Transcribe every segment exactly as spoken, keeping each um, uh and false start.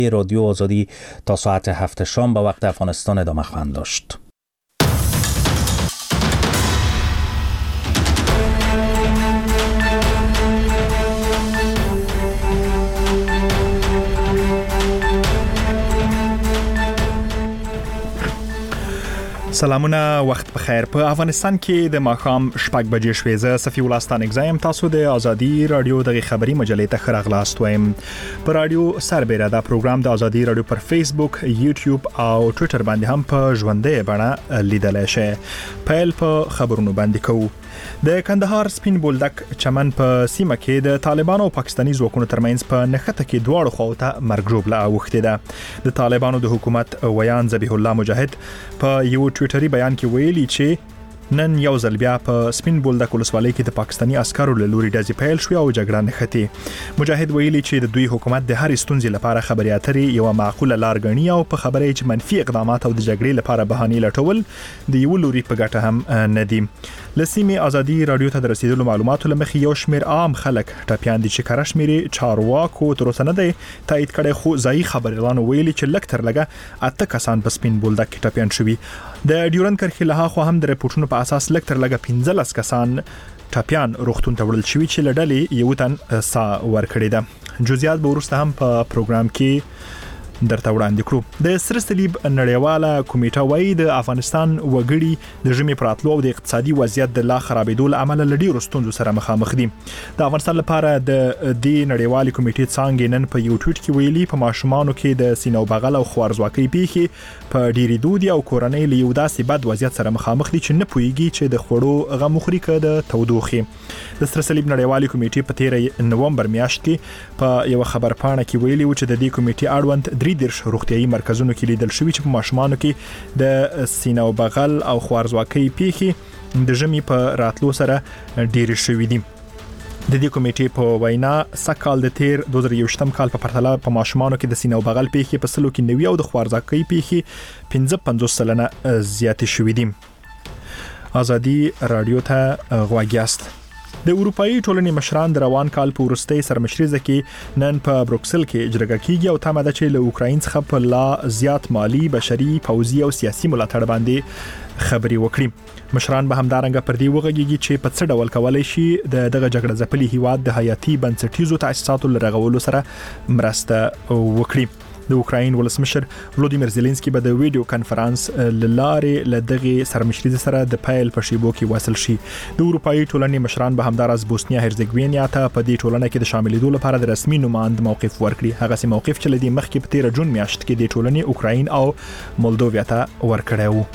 رادیو آزادی تا ساعت هفت شام به وقت افغانستان ادامه خواهند داشت. سلامونه، وخت بخیر. په افغانستان کې د ماښام شپږ بجې شوې. زه صفي الله ستانک زایم. تاسو د آزادي رادیو د خبري مجلې ته ښه راغلاست وایم. په رادیو سربېره دا پروګرام د آزادي رادیو پر فیسبوک، یوټیوب او ټوئیټر باندې هم په ژوندۍ بڼه لیدلای شئ. پیل په خبرونو باندې کوو. د کندهار سپین بولدک چمن په سیمه کې د طالبانو او پاکستاني ځواکونو ترمنځ په نښته کې دواړو خواو ته مرګ ژوبله اوښتې ده. د طالبانو د حکومت ویان ذبیح الله مجاهد په یو ټویټري بیان کې ویلي چې نن یو ځل بیا په سپین بولدک ولسوالۍ کې د پاکستاني عسکرو له لوري ډزې پیل شوې او جګړه نښتې. مجاهد ویلي چې د دوی حکومت د هر ستونزې لپاره خبرې اترې یو معقوله لار ګڼي او په خبرې چې منفي اقدامات او د جګړې لپاره بهانې لټول د یو لوري په ګټه هم نه دي. لسیمه آزادي رادیو ته د رسیدلو معلوماتو لمخې یو شمیر عام خلک ټاپیان دي چې کره شمیرې چارواکو تر اوسه نه دی تایید کړي، خو ځایي خبريالانو ویلي چې لږ تر لږه اته کسان په سپین بولدک کې ټاپیان شوي. د ډیورن کرښې له خوا هم د رپورټونو په اساس لږ تر لږه پنځلس کسان ټاپیان روغتون ته وړل شوي چې لړلې یو تن سا ورکړي ده. جزئیات به ورسته هم په پروګرام کې درته وړاندې کړو. د سره صلیب نړیواله کمیټه وايي د افغانستان وګړي د ژمي پراتلو او د اقتصادي وضعیت د لا خرابېدو له امله له ډېرو ستونزو سره مخامخ دي. د افغانستان لپاره د دې نړیوالې کمیټې څانګې نن په یو ټویټ کې ویلي په ماشومانو کې د سینه او بغل او خوارزواکۍ پیښې په ډېری دودي او کورنۍ له یو داسې بد وضعیت سره مخامخ دي چې نه پوهیږي چې د خوړو غم وخوري که د تودوخې. د سره صلیب نړیوالې کمیټې په تیر نومبر میاشت کې په یو خبرپاڼه کې ویلي و چې د دې کمیټې اړوند درې دیرش روغتیايي مرکزونو کې لیدل شوی چې په ماشومانو کې د سینه او بغل او خوارزواکۍ پیښې د ژمي په راتلو سره ډېرې شوې دي. د دې کمیټې په وینا سکهال د تیر دوه زره یوویشتم کال په پرتله په ماشومانو کې د سینه او بغل پیښې په سلو کې نوي او د خوارزواکۍ پیښې پنځه پنځوس سلنه زیاتې شوې دي. آزادي رادیو ته غوږ یاست. د اروپאי ټولنې مشران د روان کال په وروستۍ سرمشریزه کې نن په بروکسل کې جرګه کیږي او تمه ده چې له اوکراین څخه په لا زیات مالی، بشري، پوځي او سیاسي ملاتړ باندې خبري وکړي. مشران به همدارنګه پر دې وغږیږي چې په څه ډول کولای شي د دغه جګړه ځپلي هیواد د حیاتي بنسټیزو تاسیساتو لرغولو سره مرسته وکړي. د اوکراین ولسمشر ولودیمیر زيلنسکي به د ویډیو کانفرنس لاره لدغه سرمشریزه سره د پایل په شیبو کې وصل شي. د اروپאי ټولنې مشران به همدارس بوسنیا هرزګوینیا ته په دې ټولنه کې د شاملېدو لپاره د رسمي نوماند موقف ورکړي. هغه سي موقف چې لدی مخکې په تیر جون میاشت کې د ټولنې اوکراین او مولدووا ته ورکړی وو.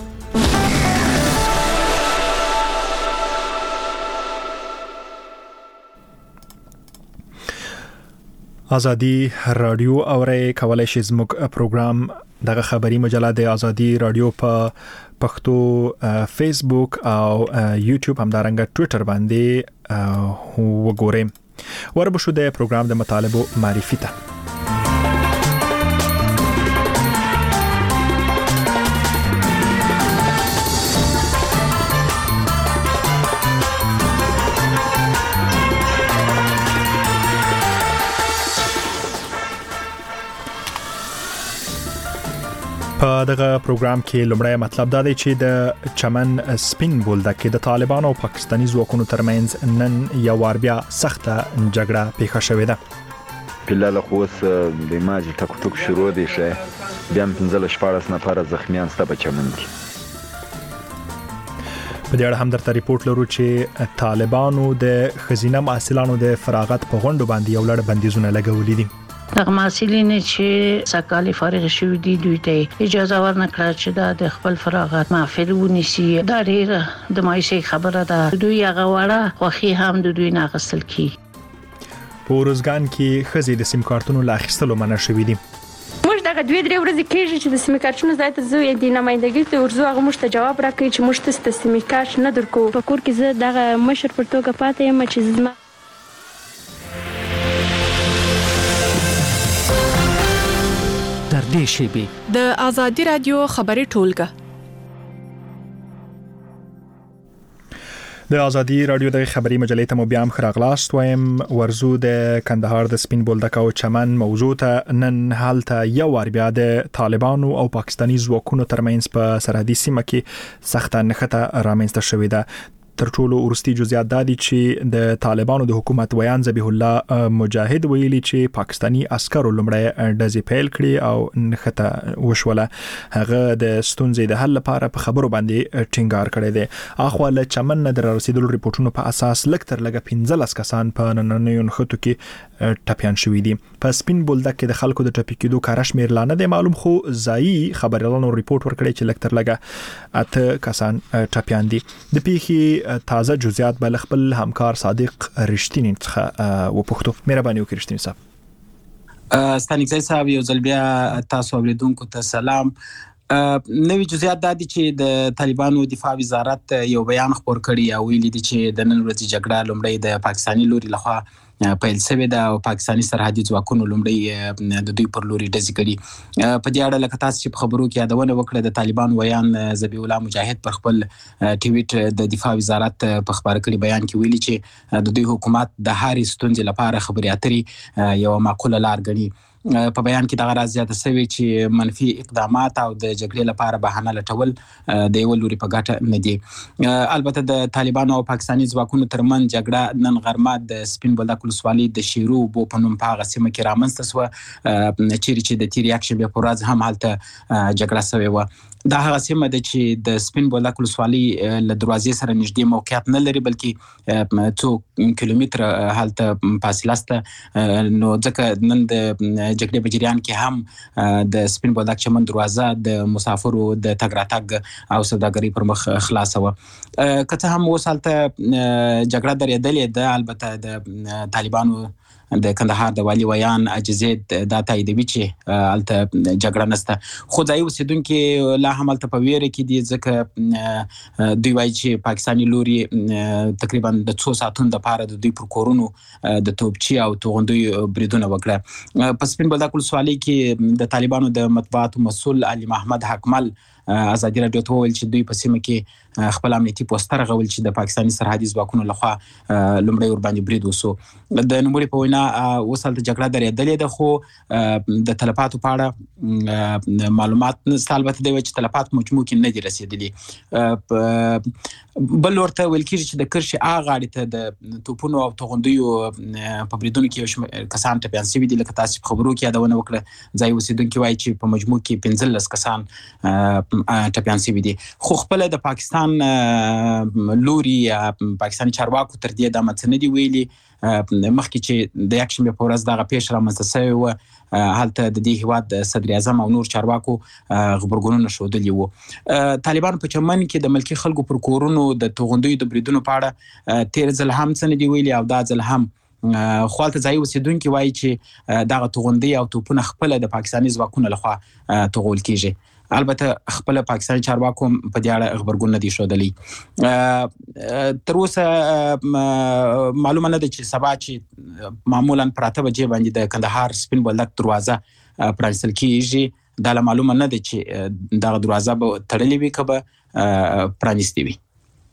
آزادي رادیو اورئ کولای شئ زموږ پروګرام دغه خبري مجله د آزادي رادیو په پښتو فیسبوک او یوټیوب همدارنګه ټوئیټر باندې وګورئ. وربشو د پروګرام د مطالبو معرفي ته. په دغه پروګرام کې لومړی مطلب دا دی چې د چمن سپین بولدک کې د طالبانو او پاکستاني ځواکونو ترمنځ نن یو وار بیا سخته جګړه پیښه شوې ده. بلال خوس د ماج ټکو ټکو شروع دي شه بیا پنځل شپارس نفر زخمیان سته په چمن کې. په دې اړه هم درته ریپورت لرو چې طالبانو د خزینه محصلانو د فراغت په غونډو باندې یو لړ بندیزونه لګولې دي. دغه محصلین چې سکهال فارغ شوي دي دوی ته اجازه ورنکړه چې دا د خپل فراغت محفل ونیسي. دا ډېر د مایوسۍ خبره ده. دوی هغه وړه خوښي هم د دوی نه اخیستل کیږي. په ورزګان کې ښځې د سیم کارتونو لا اخیستلو منع شوي دي. موږ دغه دوه درې ورځې کېږي چې د سیم کارتونو ځای ته زه د نمائندګۍ ته ورځو، هغه موږ ته جواب راکوي چې موږ ته د سیم کارت نه درکو. په کور کې زه دغه مشر پر توګه پاتې یم چې زما در دې شیبې د آزادي رادیو خبري ټولګه. د ازادي رادیو د خبري مجلې ته مو بیا هم خراغلاست وایم ورزو د کندهار د سپین بولدک او چمن موضوع ته نن حالته یو ور بیا د طالبانو او پاکستاني ځواکونو ترمنځ په سرحدي سیمه کې سخته نښته رامنځته شوې ده. تر ټولو ورستي جزئیات دادي چې د طالبانو د حکومت ویان ذبیح الله مجاهد ویلي چې پاکستاني عسکرو لمړی ډزې پیل کړي او نښته وشوله. هغه د ستونزې د حل لپاره په خبرو باندې ټینګار کړی دی. اخو له چمن نه در رسیدلو ریپورتونو په اساس لکتر لګه پنځلس کسان په نننیو نښتو کې ټپيان شوي دي. په سپین بولدک کې د خلکو د ټپي کېدو کار شمیر لا نه دی معلوم، خو ځایي خبريالانو ریپورت ورکړی چې لکتر لګه اته کسان ټپيان دي. د پیښې تازه جزئیات بل خپل همکار صادق رښتینی څخه وپوښتو. مهرباني وکړئ رښتینی صاحب. ستانیک صاحب یو ځل بیا تاسو اوریدونکو ته سلام. نوې جزئیات د دې چې د طالبانو دفاع وزارت یو بیان خبر کړی او ویلي دي چې د نن ورځې جګړه لومړی د پاکستاني لوري لخوا پیل شوې ده او پاکستاني سرحدي ځواکونو لومړی د دوی پر لوري ډزې کړي. په دې اړه لکه تاسو چې په خبرو کې یادونه وکړه د طالبان ویان ذبیح الله مجاهد پر خپل ټویټ د دفاع وزارت په خبر کړي بیان کې ویلي چې د دوی حکومت د هرې ستونزې لپاره خبرې اترې یو معقوله لار ګڼي. په بیان کې دغه راز زیاته شوی چې منفي اقدامات او د جګړې لپاره بهانه لټول د یو لوري په ګټه نه دي. البته د طالبانو او پاکستاني ځواکونو ترمنځ جګړه نن غرمه د سپین بولدک ولسوالۍ د شیرو بو په نوم په هغه سیمه کې رامنځته شوه، چیرې چې د تیر یکشنبې په ورځ هم هلته جګړه شوې وه. دا هغه سیمه ده چې د سپین بولدک ولسوالۍ له دروازې سره نږدې موقعیت نه لري، بلکې څو کیلومتره هلته فاصله شته. نو ځکه نن د جګړې په جریان کې هم د سپین بولدک چمن دروازه د مسافرو د تګ راتګ او سوداګرۍ پر مخ خلاصه وه. که څه هم اوس هلته جګړه درېدلې ده، البته د طالبانو د کندهار د والي ویان اجزید دا تاییدوي چې هلته جګړه نشته، خو ځایي اوسېدونکي لا هم هلته په ویره کې دي، ځکه دوی وایي چې پاکستاني لوري تقریبا د څو ساعتونو دپاره د دوی پر کورونو د توپچي او توغندیو بریدونه وکړه. په سپین بولدک ولسوالۍ کې د طالبانو د مطبوعاتو مسؤل علي محمد حکمل ازادي رادیو ته وویل چې دوی په سیمه کې خپل امنیتي پوسټر غول چې د پاکستاني سرحدي ځواکونو لخوا لومړی ورباندې برید وسو. د نوموړي په وینا اوس هلته جګړه درېدلې ده، خو د تلفاتو په اړه معلومات نشته. البته دوی وایي چې تلفات مجموع کې نه دي رسېدلي. بل ورته ویل کېږي چې د کرشي هغه غاړې ته د توپونو او توغندیو په بریدونو کې یو شمېر کسان ټپیان شوي دي. لکه تاسو په خبرو کې یادونه وکړه، ځایي اوسېدونکي وایي چې په مجموع کې پنځلس کسان ټپیان شوي دي. خو خپله د پاکستان لوري پاکستاني چارواکو تر دې دمه څه نه دي ویلي. مخکې چې د یکشنبې په ورځ دغه پیښه رامنځته شوې وه، هلته د دې هیواد د صدر اعظم او نور چارواکو غبرګونونه ښودلي وو. طالبان په چمن کې د ملکي خلکو پر کورونو د توغندیو د بریدونو په اړه تیر ځل هم څه نه دي ویلي او دا ځل هم خو هلته ځایي اوسېدونکي وایي چې دغه توغندۍ او توپونه خپله د پاکستاني ځواکونو لخوا توغول کېږي. البته خپل پاکستاني چارواکو په دې اړه خبرګون نه دي ښودلی. تر اوسه معلومه نه ده چې سبا چې معمولا پر اته بجې باندې د کندهار سپین بولدک دروازه پرانیستل کېږي، دا له معلومه نه ده چې دغه دروازه به تړلې وي که به پرانیستې وي.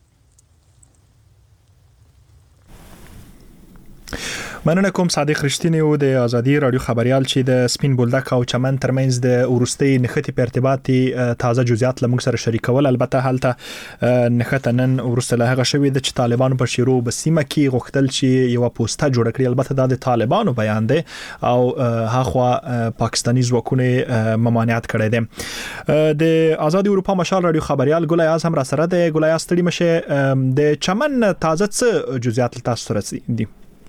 مننه کوم صادق رښتینی و د ازادي رادیو خبريال چې د سپین بولدک او چمن ترمنځ د ورستي نښتې په ارتباط تازه جزئیات لمغ سره شریکول. البته هلته نښته نن ورسته له هغه شوې د چې طالبانو په شیرو بسیمه کې غوښتل چې یو پوسټه جوړ کړي. البته دا د طالبانو بیان دی او هغه پاکستاني ځواکونه ممانعت کړی دی. د ازادي اروپا مشال رادیو خبريال ګلای اعظم را سره د ګلای ستړي مشه د چمن تازه څه جزئیات تاسو سره دي؟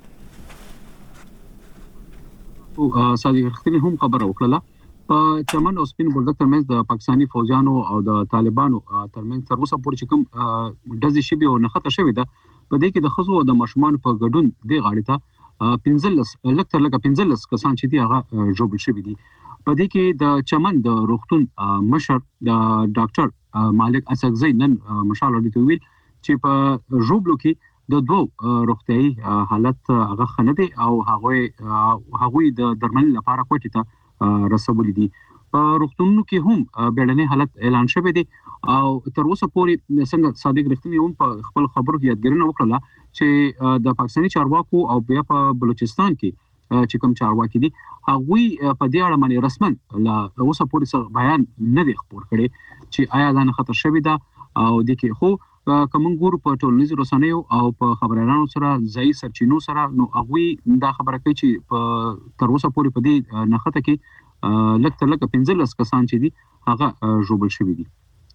صادق رښتینی هم خبره وکړه. په چمن او سپین بولدک ترمنځ د پاکستاني فوجانو او د طالبانو ترمنځ تر اوسه پورې چې کوم ډزې شوي او نښته شوې ده، په دې کې د ښځو او د ماشومانو په ګډون دې غاړې ته پنځلس لږ تر لږه پنځلس کسان چې دي هغه ژوبل شوي دي. په دې کې د چمن د روغتون مشر د ډاکټر مالک اسدزی نن مشال راډیو ته ویل چې په ژوبلو کې د دوه روغتیايي حالت هغه ښه نه دی او هغوی هغوی د درملنې لپاره کوټې ته رسولي دي. په روغتونونو کې هم بیړني حالت اعلان شوی دی او تر اوسه پورې څنګه صادق رښتینی هم په خپل خبرو کې یادګرنه وکړه چې د پاکستاني چارواکو او بیا په بلوچستان کې چې کوم چارواکي دي هغوی په دې اړه باندې رسمن لا اوسه پورې بیان نه دی خبر کړي چې آیا دا نه خطر شوی دا او د کې خو کوم ګورو په ټولنیزو رسنیو او په خبريالانو سره ځای سرچینو سره نو هغوی دا خبره کوي چې په تر اوسه پورې په دې نه خطر کې لکه لکه پنځلس کسان چې دي هغه جوړل شوی دي.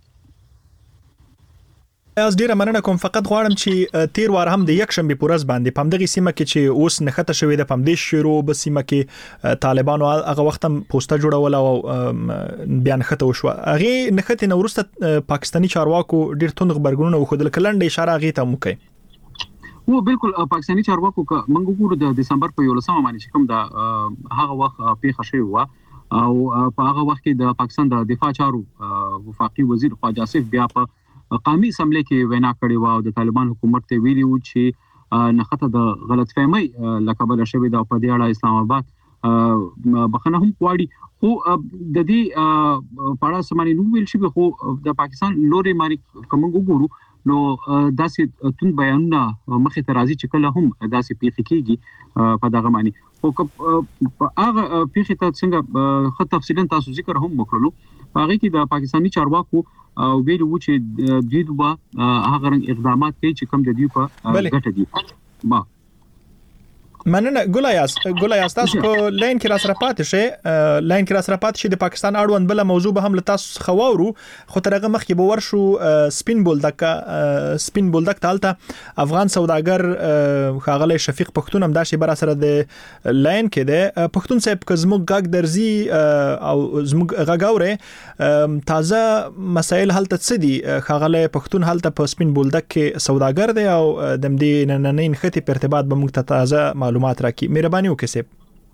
از ډیره مننه کوم فقط غواړم چې تیر وار هم د یک شنبه پورز باندې پم دغه سیمه کې چې اوس نخته شوې د پم دې شروع به سیمه کې طالبانو هغه وخت هم پوسټه جوړول او بیان خته وشو هغه نخته نورسته پاکستاني چارواکو ډیر توند خبرګونونه وخدل کلنډ اشاره هغه ته موکي و بالکل پاکستاني چارواکو کا منګو ګورو د دسمبر په یولسمه باندې کوم د هغه وخت پیښه شوی و او په هغه وخت کې د پاکستان د دفاع چارو وفاقي وزیر خواجه آصف بیا په قومي اسمبلی کې وینا کړې و او د طالبان حکومت ته ویلي و چې نخته د غلطفهمي لقب شوی د په دې اړه اسلام آباد بخنه هم غواړي خو د دې پاړه سمانی نو ویل شي خو د پاکستان لوري ماري کوم وګورو نو داسې تون بیانونه مخې ته راځي چې کله هم داسې پیښ کیږي په دغه معنی خو هغه پیښ ته څنګه خط تفصیلا تاسو ذکر هم وکړلو هغه کې د پاکستاني چارواکو او ویلو چې دوی دوه هغه رنګ اقدامات کوي چې کوم د دوی په ګټه دي ما مننه ګولایاس ګولایاس تاسو په لاین کې را سره پاتې شئ لاین کې را سره پاتې شئ د پاکستان اړوند بل موضوع به هم لتاس خواورو خو ترغه مخکې به ورشو سپین بولدک سپین بولدک تالته افغان سوداګر خاغله شفیق پښتون هم داسې بر سره د لاین کې ده پښتون صاحب کزمو غاګ درزي او زموږ غاګوره تازه مسائل حالت څه دي خاغله پښتون حالت په سپین بولدک کې سوداګر دی او د دې نننې ختی په ارتباط به موږ ته تازه معلومات راکړي مهرباني وکړئ سیب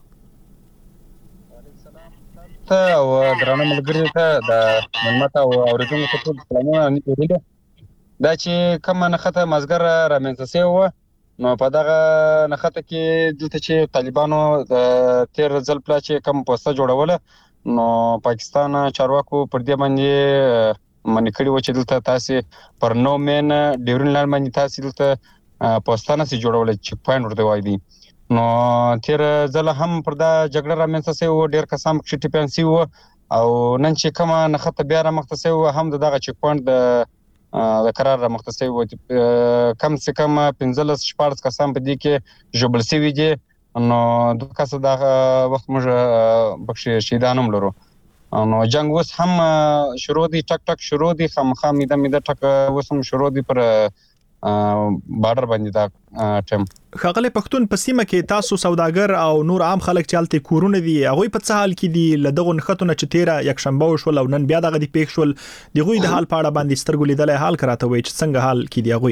ته او درانه ملګری ته د منمت او اوریدونکو ته سلامونه نیولې دا چې کوم نه خطه مزګر رامنځته شوی و نو په دغه نه خطه کې دلته چې طالبانو د تیر ځل پلا چې کوم پوسټه جوړوله نو پاکستان چارواکو پر دې باندې منې کړی و چې دلته تاسو پر نو مین ډیورن لاین باندې تاسو دلته پوسټانه سي جوړول چې پاین ورته وای دي نو تیر ځله هم پر دا جګړه رامنځته شوی و ډیر کسان چې ټیپنسي و او نن چې کومه نخته بیا رامخته شوی و هم دغه چک پوینټ د د قرار رامخته شوی و کم څه کم پنځلس شپږ کسان په دې کې جوړل شوی دي نو د کس د وخت موږ بخښ شهیدانم لرو نو جنگ اوس هم شروع دي ټک ټک شروع دي خامخا میده میده ټک اوس هم شروع دي پر بارډر باندې دا ټیم خغله پښتون په سیمه کې تاسو سوداګر او نور عام خلک چالتي کورونه دي هغه په څه حال کې دي لدغه نختونه چې تیرا یک شنبه وشول او نن بیا دغه دی پیښ شول دغه د حال پاړه باندې سترګو لیدلې حال کراته وي چې څنګه حال کې دی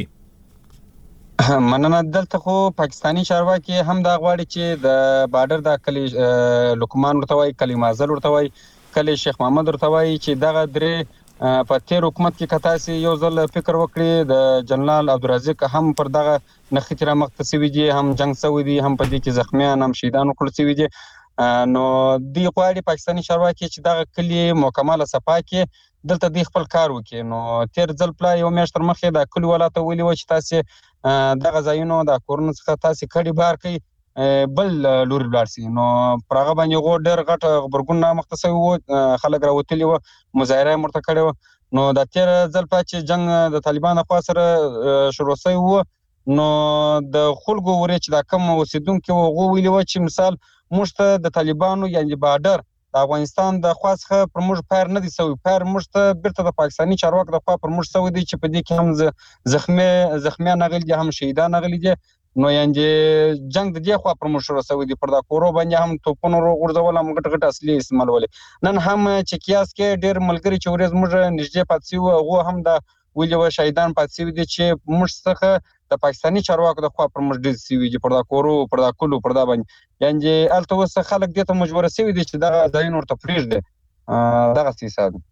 هغه مننه دلته خو پاکستاني چارواکي هم دا غواړي چې د بارډر د کلی لوکمان ورته وای کلی مازل ورته وای کلی شیخ محمد ورته وای چې دغه درې په تیر حکومت کې کتاسي یو ځل فکر وکړي د جنرال عبدالرزاق هم پر دغه نختی را مختصوي دي هم جنگ سوي دي هم په دې کې زخمیان هم شهیدانو کړل سوي دي نو دی غواړي پاکستاني چارواکي چې دغه کلی مکمله صفا کې دلته د خپل کار وکړي نو تیر ځل پلا یو میاشت تر مخه د کلی ولاته ویلي و چې تاسو دغه ځایونو د کورونو څخه تاسو کډي بار کوي بل لوري بلارسي نو پرغه باندې غو ډېر غټ خبرګون مختصوي وو خلک راوتلی وو مظاهره مرته کړو نو د تیر ځل په چې جنگ د طالبانو خوا سره شروع شوی وو نو د خلکو ورې چې د کم اوسیدونکو غو ویلي و چې مثال موږ د طالبانو یعنی بارډر د افغانستان د خاصه پر موږ پیر نه دي سوي پیر موږ بیرته د پاکستاني چارواکو د خوا پر موږ سوي دي چې په دې کې هم زخمی زخمیان غلي دي هم شهیدان غلي دي نو یعنی جنگ د دې خوا پر موږ شروع شوی دي پر دا کورو باندې هم توپونو ورغورځول هم غټ غټ اصلي استعمالول نن هم چې کیاس کې ډېر ملګری چې ورز موږ نږدې پاتې وو هغه هم د ویلو شهیدان پاتې دي چې موږ څخه د پاکستاني چارواکو د خوا پر موږ ډېر سوي دي پر دا کورو پر دا کولو پر دا باندې یعنی الته وس خلک دې ته مجبور سوي دي چې دا ځای نور ته پریږدي دغه سیسه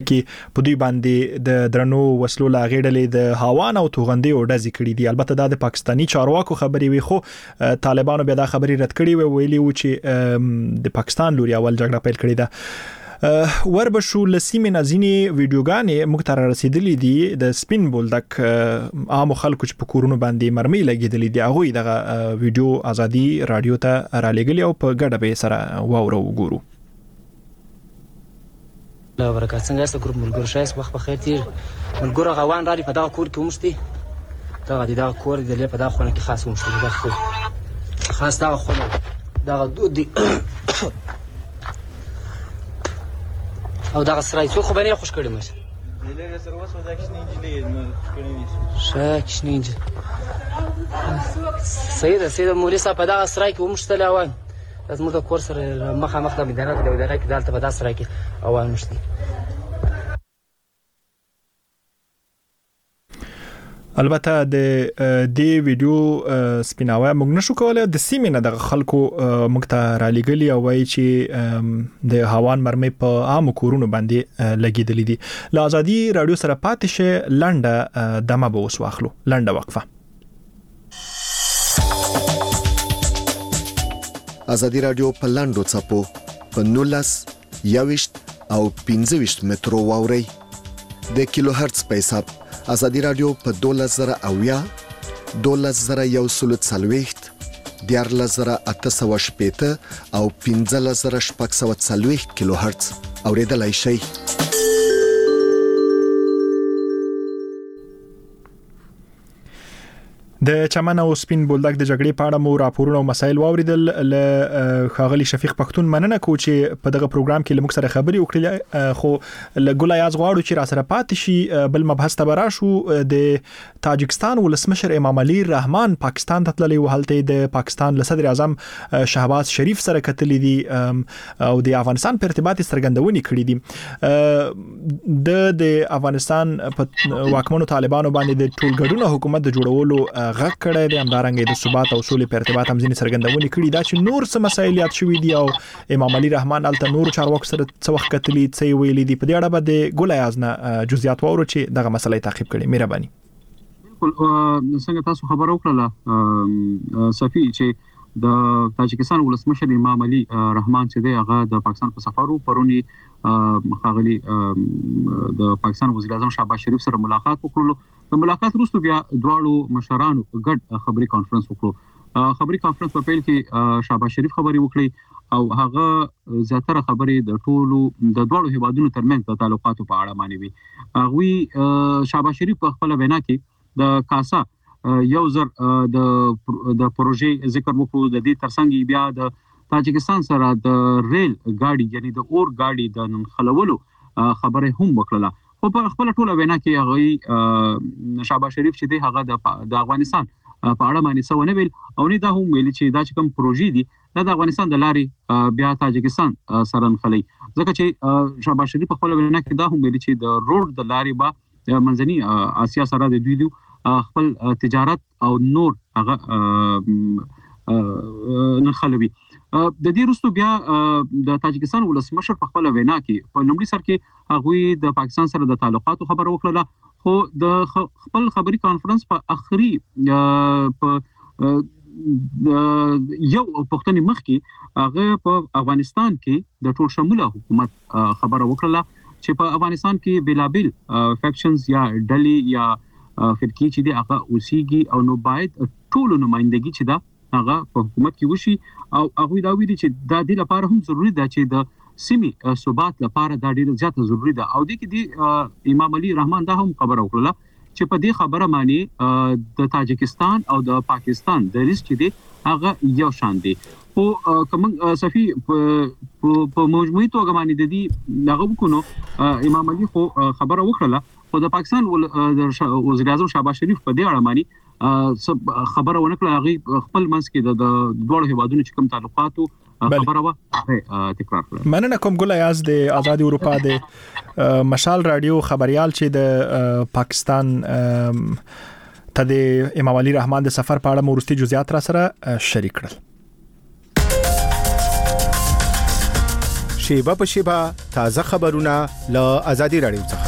کې په دوی باندې د درنو وسلو لا غېډلې د هاوان او توغندې او ډزې کړې دي. البته دا د پاکستانی چارواکو خبرې وي، خو طالبانو بیا دا خبرې رد کړې وي، ویلي و چې د پاکستان لوري اول جګړه پیل کړې ده. وربشو لسیمه نازینی ویډیوګانې موږ ته رسیدلې دي د سپین بولدک عام خلکو چې په کورونو باندې مرمۍ لګېدلې دي. هغه دغه ویډیو ازادي رادیو ته را لګلې او په ګډه به سره واورو وګورو. لا برکات څنګه است ګروپ ملګرو شایس وخت په خیر تیر ملګرو غوان را په دا کور کې ومشتي دا د دا کور د لې په دا خونه کې خاص ومشتي دا خو خاص دا خونه دا دود دي او دا سرای څو خو باندې خوش کړی مې دلته سره وسو دا کښنی انجلې نو کړی نشي شاکښنی انجلې سید سید مولوی صاحب په دا سرای کې ومشتل اوان لازم د کور سره مخه مخ د مدینه کې د ودانۍ کې دالته په دا سرای کې اوان مشتي. البته د دې ویډیو سپیناوه موږ نشو کولای د سیمې نه د خلکو موږ ته را لګلی او وایي چې د هاوان مرمۍ په عام کورونو باندې لګیدلې دي. له ازادي رادیو سره پاتې شه لنډه دمه به اوس واخلو، لنډه وقفه. ازادي رادیو په لنډو څپو په نولس یوشت او پنځه ویشت مترو واوري د کیلو هرتز په حساب. ازادي رادیو په دولس زره اویا، دولس زره یو سلو څلوېښت، دیارلس زره اته سوه شپېته او پنځلس زره شپږ سوه څلوېښت کیلو هرتز اورېدلای شئ. د چمن او سپین بولدک د جګړې په اړه مو راپورونه او مسایل واوریدل. ل خاغلی شفیق پختون مننه کو چې په دغه پروګرام کې لمک سره خبري وکړي، خو ل ګولای از غواړو چې را سره پاتې شي. بل مبحث ته براشو. د تاجکستان ولسمشر امام علي رحمان پاکستان ته تللی و، هلته د پاکستان له صدر اعظم شهباز شریف سره کتلې دي او د افغانستان په ارتباط څرګندونې کړې دي. د د افغانستان په واکمنو طالبانو باندې د ټولګډونه حکومت د جوړولو غږ کړی دی، همدارنګه د ثبات او سولې په ارتباط هم ځینې څرګندونې کړي دا چې نور څه مسایل یاد شوي دي او امام علي رحمان الته نور چارواکو سره څه وخت کتلي څه یې ویلي دي. په دې اړه به د ګل ایاز نه جزئیات واورو چې دغه مسله یې تعقیب کړي. مهرباني. بالکل څنګه تاسو خبر وکړه صفي چې د تاجکستان ولسمشر امام علي رحمان چې دی هغه د پاکستان په سفر وو. پرونی مخاغلی د پاکستان وزیر اعظم شهباز شریف سره ملاقات وکړلو. د ملاقات وروسته بیا دواړو مشرانو ګډ خبري کانفرنس وکړو. خبري کانفرنس په پیل کې شهباز شریف خبري وکړي او هغه زیاتره خبرې د ټولو د دواړو هیوادونو ترمنځ د تعلقاتو په اړه باندې وي. هغه شهباز شریف په خپل وینا کې د کاسا یو زر د د پروژې ذکر وکړو. د دې ترڅنګ بیا د تاجکستان سره د ریل گاډي یعنی د اور گاډي د ننخلولو خبره هم وکړه. خو په خپل ټوله وینا کې هغه شهباز شریف چې دی هغه د افغانستان په اړه باندې څه ونه ویل او نه دا هم ویل چې دا چې کوم پروژې دي دا د افغانستان د لارې بیا تاجکستان سره نخلي. ځکه چې شهباز شریف په خپل وینا کې دا هم ویل چې د روډ د لارې با منځنی آسیا سره د دوی خپل تجارت او نور هغه نخلوي. د دې وروسته بیا د تاجکستان ولسمشر په خپل وینا کې په لومړي سر کې هغه د پاکستان سره د تعلقاتو خبره وکړه، خو د خپل خبري کانفرنس په اخري په یو پښتني مخ کې هغه په افغانستان کې د ټول شموله حکومت خبره وکړه چې په افغانستان کې بلابل فیکشنز یا ډلې یا فرقې چې دی هغه اوسېږي او نو باید ټول نمائندګي چې دا هغه په حکومت کې وشي او هغه دا ویلي چې دا د لپاره هم ضروری ده چې د سیمې ثبات لپاره دا ډیره زیاته ضروری ده. او د کې دی امام علي رحمان دا هم خبره وکړه چې په دې خبره معنی د تاجکستان او د پاکستان د ریس چې دی هغه یو شان دي. خو کوم صفي په مجموعي توګه باندې د دې دغه وکړو امام علي خو خبره وکړه خو د پاکستان وزیر اعظم شهباز شریف په دې اړه باندې خبره ونه کړه. هغه خپل منځ کې د دوه هیوادونو چې کوم تعلقاتو خبره وا تکرار کړه. مننه کوم ګل ایاز د آزادي اروپا د مشال رادیو خبريال چې د پاکستان ته د امام علي رحمان د سفر په اړه مورستي جزئیات را سره شریک کړل. شیبه په شیبه تازه خبرونه له آزادي رادیو څخه.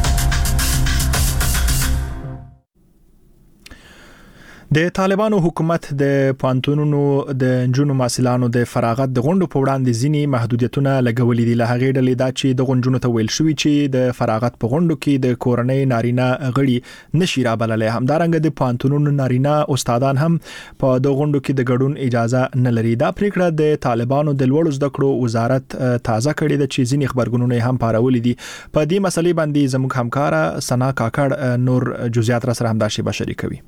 د طالبانو حکومت د پانتونونو د جنونو محصلانو د فراغت د غونډو په وړاندې ځینی محدودیتونه لګولې دي. له هغې ډلې دا چې د غونډونو ته ویل شوی چې د فراغت په غونډو کې د کورنۍ نارینه غړي نشي رابللای. همدارنګه د پانتونونو نارینه استادان هم په د غونډو کې د ګډون اجازه نه لري. دا پریکړه د طالبانو د لوړو زده کړو وزارت تازه کړې ده چې ځینی خبرګونونه هم پارولې دي. په دې مسلې باندې زموږ همکار سنا کاکړ نور جزئیات را سره هم داشي بشری کوي.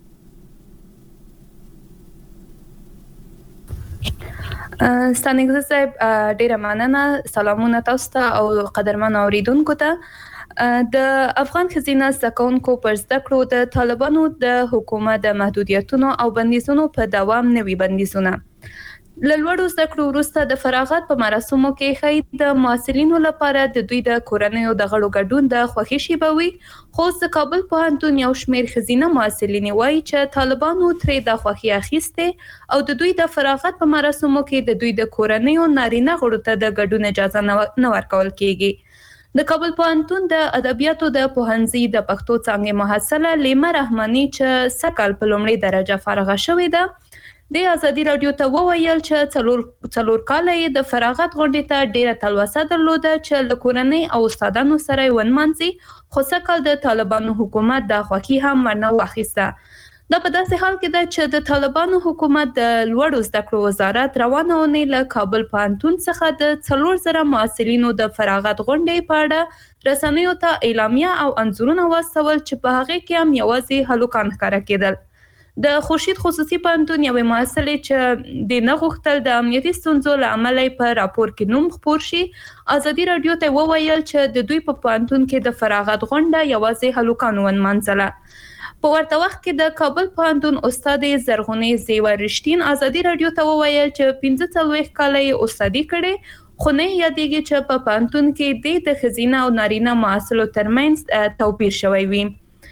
ستانګزه صاحب ډیره مننه. سلامونه تاسو ته او قدرمن اوریدونکو ته. د افغان خزینه سکونکو پر زده کړو د طالبانو د حکومت د محدودیتونو او بندیزونو په دوام نوي بندیزونه لوړو زده کړو وروسته د فراغت په مراسمو کې خې د محصلینو لپاره د دوی د کورنیو د غړو ګډون د خوښي شیبه وي. خو د کابل پوهنتون یو شمېر خزینه محصلین وایي چې طالبانو ترې د خوښي اخیسته او د دوی د فراغت په مراسمو کې د دوی د کورنیو نارینه غړو ته د ګډون اجازه نه ورکول کیږي. د کابل پوهنتون د ادبیاتو د پوهنځي د پښتو څانګې محصله لیما رحماني چې سکل په لومړي درجه فارغه شوې ده د آزادي رادیو ته وویل چې څلور څلور کاله یې د فراغت غونډې ته ډیره تلوسه درلوده چې له کورنۍ او استادانو سره یې ونمانځي. خو سکل د طالبانو حکومت د خوښي هم ورنه واخیسته. دا په داسې حال کې ده چې د طالبانو حکومت د لوړو زده کړو وزارت روانه اونۍ له کابل پوهنتون څخه د څلور زره محصلینو د فراغت غونډې په اړه رسنیو ته اعلامیه او انځورونه واستول چې په هغې کې هم یوازې هلوکان ښکاره کېدل. د خورشید خصوصي پوهنتون یوې محصلې چې د نه غوښتل د امنیتي ستونزو له امله په راپور کې نوم خپور شي آزادي رادیو ته وویل چې د دوی په پوهنتون کې د فراغت غونډه یوازې هلوکانو ونمانځله. په ورته وخت کې د کابل پوهنتون استاد زرغونې زیور رښتین آزادي رادیو ته وویل چې پنځه څلوېښت کاله یې استادي کړې خو نه یادېږي چې په پوهنتون کې د ښځینه او نارینه محصلو ترمنځ توپیر شوی وي.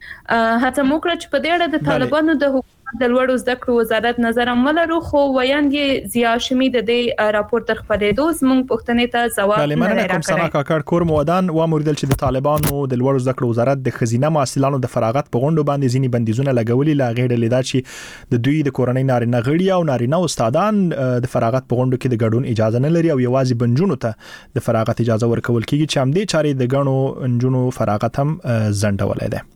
هڅه مو کړه چې په دې اړه د طالبانو د حکومت د لوړو زده کړو وزارت نظر هم ولرو خو ویاند یې ضیا هاشمي د دې راپور تر خپرېدو زموږ پوښتنې ته ځواب نه راکړی. کوم سنا کاکړ کور مودان واموریدل چې د طالبانو د لوړو زده کړو وزارت د ښځینه محصلانو د فراغت په غونډو باندې ځینې بندیزونه لګولي. لا غیر لیدا چې د دوی د کورنۍ نارینه غړي او نارینه استادان د فراغت په غونډو کې د ګډون اجازه نه لري او یوازې بنجونو ته د فراغت اجازه ورکول کیږي چې هم دې چارې د غنو انجونو فراغت هم ځنډولای دی.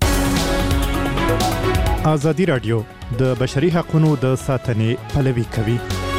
آزادي رادیو د بشري حقوقو د ساتنې پلوي کوي.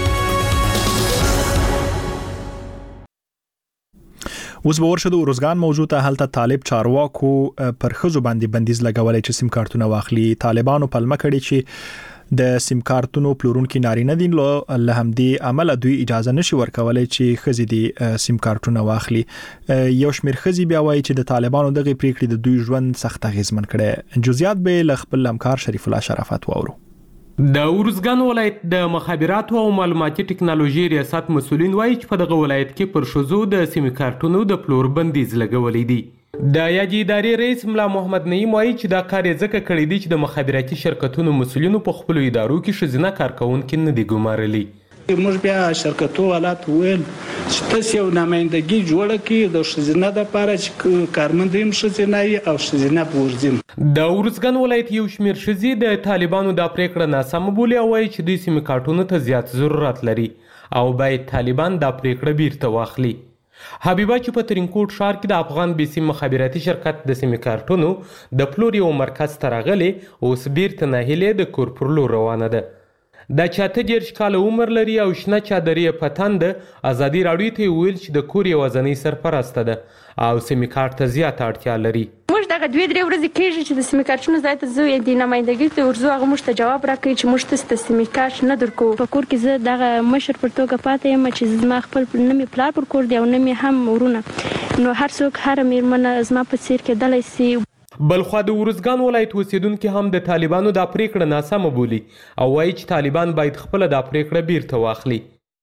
اوس به ورشو د ورزګان موضوع ته. هلته طالب چارواکو پر خزو باندې بندیز لګولای چې سیم کارتونه واخلي. طالبانو پلمه کړي چې د سیم کارتونو پلورونکو نارینه دي له همدې عمل دوی اجازه نشي ورکولای چې خزي دي سیم کارتونه واخلي. یو شمیر خزي بیا وایي چې د طالبانو دغه پریکړې د دوی ژوند سخت غیزمن کړي. جزئیات به ل خپل همکار شریف الله شرافت وورو. د ورزګان ولایت د مخابراتو او معلوماتي ټکنالوژي ریاست مسولین وایي چې په دغه ولایت کې پر شوزو د سیم کارتونو د پلور بندیز لګولې دي. د یادې ادارې رئیس ملا محمد نعیم وایي چې دا کار یې ځکه کړی دی چې د مخابراتي شرکتونو مسولینو په خپلو ادارو کې ښځینه کارکوونکي نه دي ګمارلي. موږ بیا شرکتو حالات ویل چې تاسو یو نمائندګي جوړه کړئ د ښځینه لپاره چې کارمند هم ښځینه وي او ښځینه پورځي. د ورزګان ولایت یو شمېر ښځې د طالبانو دا پریکړه ناسمه بولي او وایي چې دوی سیمې کارتونو ته زیات ضرورت لري او باید طالبان دا پریکړه بیرته واخلي. حبیبه چې په ترینکوټ ښار کې د افغان بیسیم مخابراتي شرکت د سیمې کارتونو د پلور یو مرکز ته راغلې اوس بیرته ناهیلې د کور پر لور روانه ده. دا چې اته دېرش کاله عمر لري او شنه چادرې په تن ده. آزادي راډیو ته ویل چې د کور یوازینۍ سرپرسته ده او سیمې کارت ته زیاته اړتیا لري. موږ دغه دوه درې ورځې کېږي چې د سیمې کارتونو ځای ته ځو د نمائندګۍ ته ورځو هغه موږ ته جواب راکوي چې موږ ته د سیمې کارت نه درکو. په کور کې زه دغه مشر پر توګه پاتې یم چې زما خپل نه مې پلار پر کور دی او نه مې هم ورونه نو هر څوک هر میرمنه زما په څیر کېدلی سي. بلخوا د ورزګان ولایت اوسیدونکي هم د طالبانو دا پریکړه ناسمه بولي او وایي چې طالبان باید خپل دا پریکړه بیرته واخلي.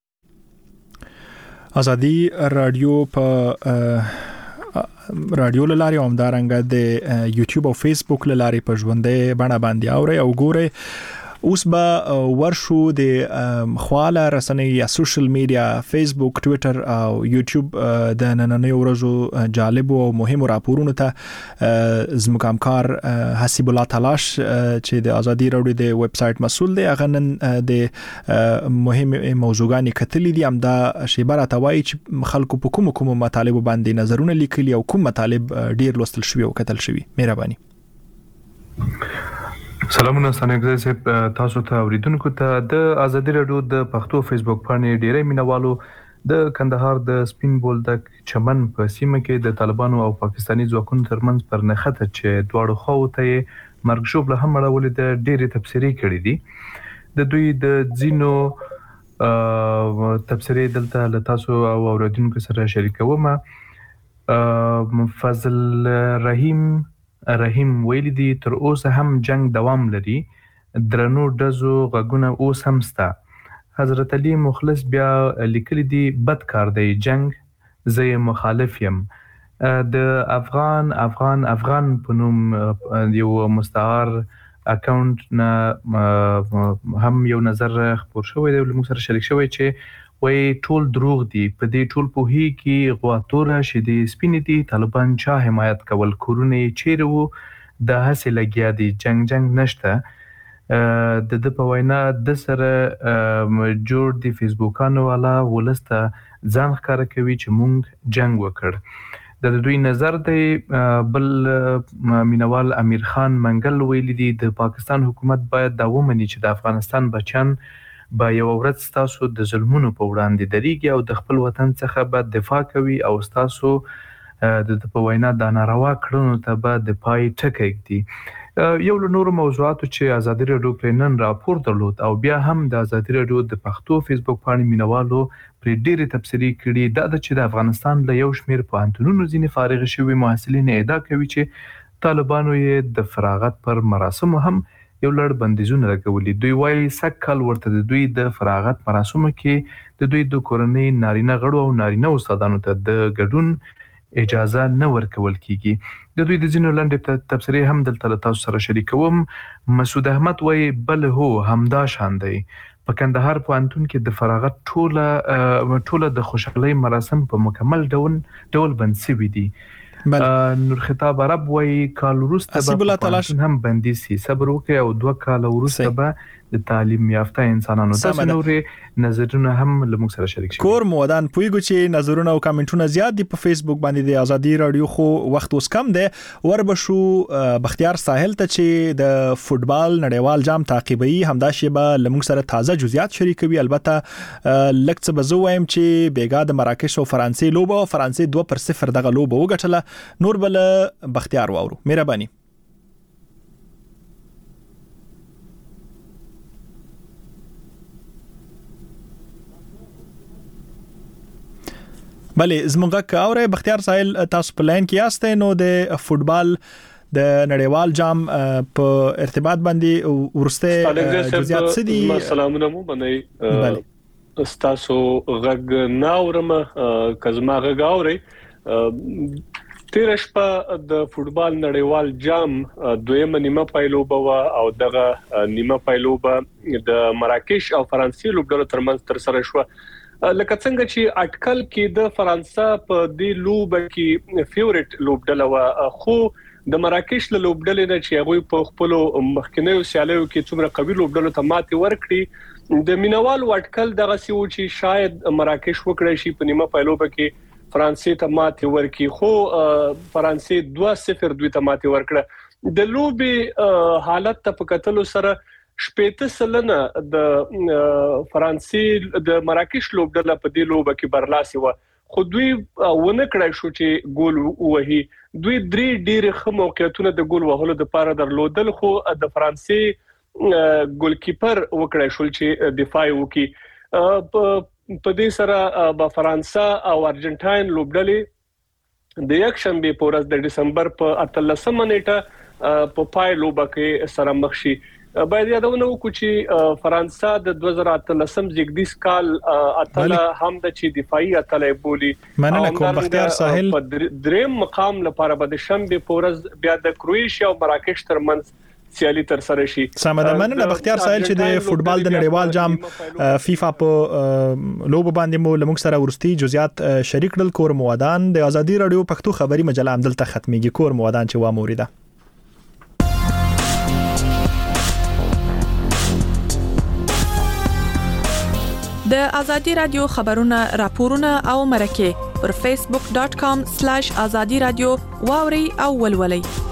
آزادي رادیو په رادیو لاري او همدارنګه د یوټیوب او فیسبوک لاري په ژوندې بڼه باندې اوري او ګوري. اوس به ورشو د خواله رسنۍ یا سوشل میډیا فیسبوک ټوئیټر او یوټیوب د نننۍ ورځو جالب او مهم راپورونو ته زموږ همکار حسیب الله تلاش چې د ازادي راډیو د ویب سټ مسؤل دی هغه نن د مهم موضوعګانې کتلې دي هم دا شیبره توای چې خلکو په کوم کوم مطالب باندې نظرونه لیکلي او کوم مطالب ډیر لوستل شوی او کتل شوی. مهرباني. سلامونه ستنګزه صاحب تاسو ته اوریدونکو ته د ازادي راډیو د پښتو فیسبوک باندې ډیره مینوالو د کندهار د سپین بولدک چمن په سیمه کې د طالبانو او پاکستاني ځواکونو ترمنځ پر نښته چې دواړو خواو ته مرګ شوبله هم اړولې د ډېرې تبصرې کړې دي. د دوی د ځینو تبصرې دلته له تاسو او اوریدونکو سره شریکوم. فضل رحیم رحیم ویلي دي تر اوسه هم جنگ دوام لري، درنو ډزو غږونه اوس هم سته. حضرت علي مخلص بیا لیکلي دي بد کار دی جنگ، زه یې مخالف یم. د افغان افغان افغان په نوم یو مستعار اکاونټ نه هم یو نظر خپور شوی دی موږ سره شریک شوی چې وای ټول دروغ دي، په دې ټول پوهی کې غواتوره شې د سپینې دي، طالبان چا حمایت کول، کورونه چیرې وو، د هسې لګیا دي، جنگ جنگ نشته. د د په وینا د سره جوړ دی فیسبوکانو والا ولسته ځان ښکاره کوي چې مونږ جنگ وکړ. د دوی نظر دی. بل مینوال امیر خان منګل ویلي دي د پاکستان حکومت باید دا ومني چې د افغانستان بچیان به یو ورځ ستاسو د ظلمونو په وړاندې دریږي او د خپل وطن څخه به دفاع کوي او ستاسو د په وینا د ناروا کړنو ته به د پای ټکی ږدي. یو له نورو موضوعاتو چې ازادي راډیو پرې نن راپور درلود او بیا هم د ازادي راډیو د پښتو فیسبوک باندې مینوالو پرې ډېرې تبصرې کړي دا د چې د افغانستان له یو شمېر پوهنتونونو ځینې فارغ شوي محصلین ادعا کوي چې طالبانو یې د فراغت پر مراسمو هم یو لړ بندیزونه لګولي. دوی وایي سږ کال ورته د دوی د فراغت مراسمو کې د دوی د کورنۍ نارینه غړو او نارینه استادانو ته د ګډون اجازه نه ورکول کیږي. د دوی د ځینو لنډې تبصرې هم دلته له تاسو سره شریکوم. مسعود احمد وایي بل هو همدا شان دی، په کندهار پوهنتون کې د فراغت ټوله ټوله د خوشحالۍ مراسم په مکمل ډول ډول بند شوي دي. نور خطاب عرب وای کال وروسته به پوهنتون هم بندي سي، صبر وکړئ او دوه کال وروسته به د تعلیم یافته انسانانو داسې نورې نظرونه هم له موږ سره شریک شي. کور مودان پویګو چې نظرونه او کمنټونه زیات دي په فیسبوک باندې د ازادي راډیو، خو وخت اوس کم دی. وربشو بختیار ساحل ته چې د فوتبال نړیوال جام تعقیبوي همدا شی به له موږ سره تازه جزئیات شریکوي. البته لکه څه به زه وایم چې بیګا د مراکش او فرانسې لوبه فرانسې دوه پر صفر دغه لوبه وګټله. نور بل بختیار واورو. مهرباني. بله زمونږه اوره بختیار ساحل تاسو په لاین کې یاستئ نو د فوتبال د نړیوال جام په ارتباط باندې ورسته جزئیات څه دي؟ سلامونه مو باندې تاسو غږ ناورم کزما غږ اوري. تیر شپه د فوتبال نړیوال جام دویمه نیمه پایلوبه او دغه نیمه پایلوبه د مراکش او فرانسې لوبډلو ترمنځ تر سره شو. لکه څنګه چې اټکل کې د فرانسا په دې لوب کې فیورټ لوبډله و، خو د مراکش له لوبډلې نه چې هغه په خپل مخکنیو سیالیو کې څومره قوي لوبډلو ته ماتې ورکړي، د مینوال وټکل دغه سی و چې شاید مراکش وکړي شي په نیمه پایلوبه کې فرانسې ته ماتې ورکړي، خو فرانسې دوه صفر دوی ته ماتې ورکړه. د لوبي حالت ته په کتلو سره شپېته سلنه د فرانسې د مراکش لوبډله په دې لوبه کې برلاسي و، خو دوی ونه کړای شو چې ګول وهي. دوی درې ډېر ښه موقعیتونه د ګول وهلو لپاره درلودل، خو د فرانسې ګول کیپر وکړای شو چې دفاع وکړي. په دې سره به فرانسا او ارجنټاین لوبډلې د یک شنبه په ورځ د دسمبر په اتلسمه نیټه په پای لوبه کې سره مخ شي. باید یادونه وکړو چې فرانسا د دوه زره اتلسم زیږدیز کال اتله هم د چې دفاعي اتله بولی. مننه کوم بختیار ساحل. په دریم مقام لپاره به د شنبه په ورځ بیا د کروئیشیا او مراکش ترمنځ سیالي تر سره شي. سمه مننه بختیار سایل چې د فوتبال د نړیوال جام فیفا په لوب باندې مو لمغ سره ورستي جزئیات شریک کړل. کور موادان د ازادي رادیو پښتو خبري مجله هم دلته ختميږي. کور موادان چې و موریده د ازادي رادیو خبرونه راپورونه او مرکه پر فیسبوک ډاٹ کام سلیش ازادي رادیو واوري او ولولئ.